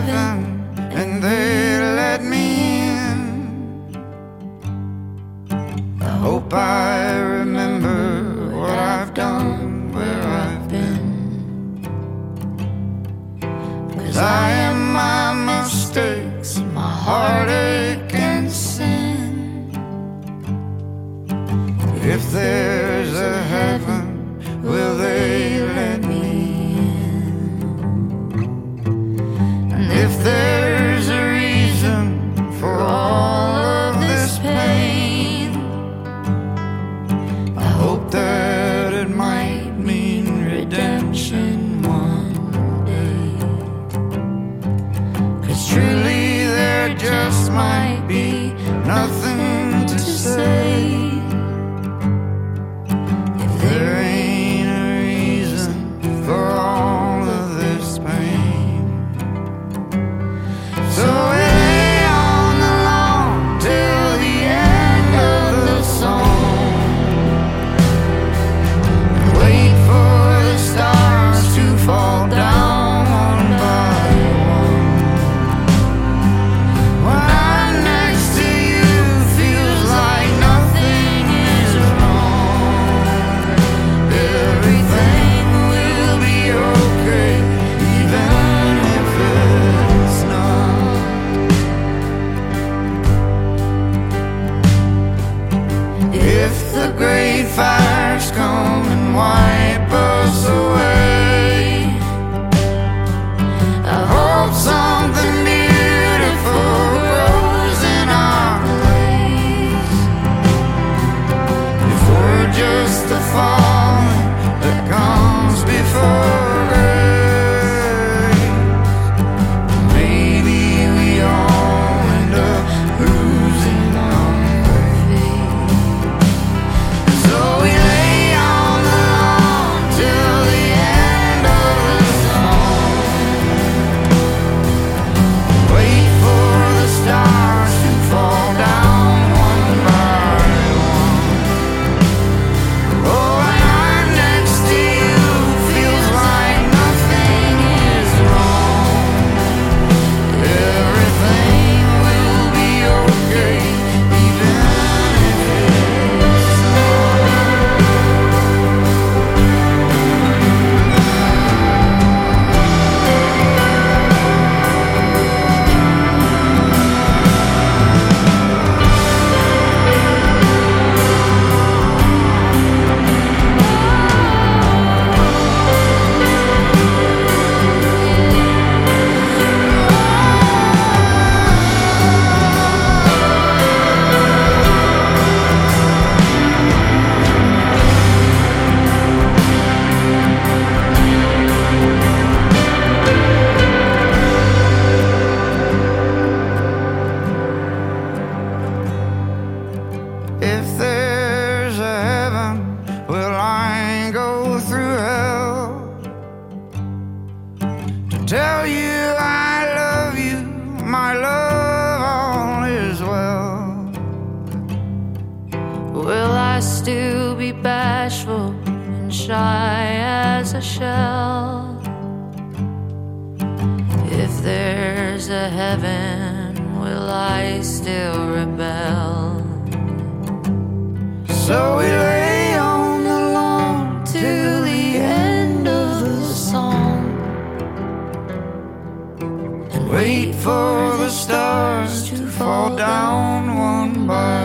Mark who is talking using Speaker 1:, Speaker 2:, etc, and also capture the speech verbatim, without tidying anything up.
Speaker 1: heaven and they let me in. I hope I remember what I've done, where I've been, 'cause I am my mistakes, my heartache and sin. If there's a heaven, will they let me in? And if there's a reason for all of this pain, I hope that it might mean redemption one day. 'Cause truly there just might be nothing to say. If the great fires come and wipe us away, I hope something beautiful grows in our ways. If we're just the falling that comes before grace, maybe we all end up losing our faith. So we lay on the lawn till the end of the song, wait for the stars to fall down one by one. Oh, when I'm next to you, feels like nothing is wrong. Everything will be okay, even if it's If there's a heaven, will I go through hell to tell you I love you, my love, all is well?
Speaker 2: Will I still be bashful and shy as a shell? If there's a heaven, will I still rebel?
Speaker 1: So we lay on the lawn till the end of the song, and wait for the stars to fall down one by